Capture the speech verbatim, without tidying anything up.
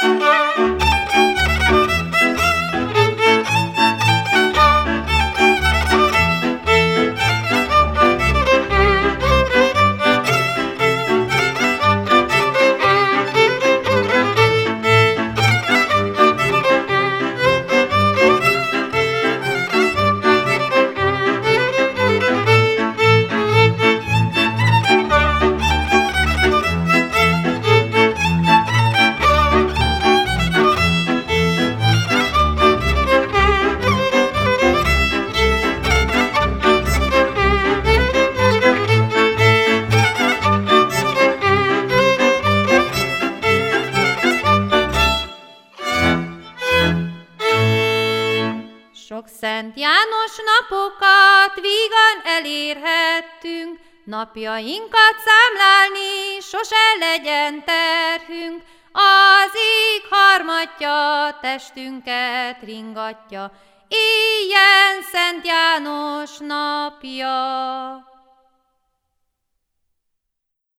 Sok Szent János napokat vígan elérhettünk, napjainkat számlálni sose legyen terhünk. Az ég harmatja testünket ringatja, éljen Szent János napja.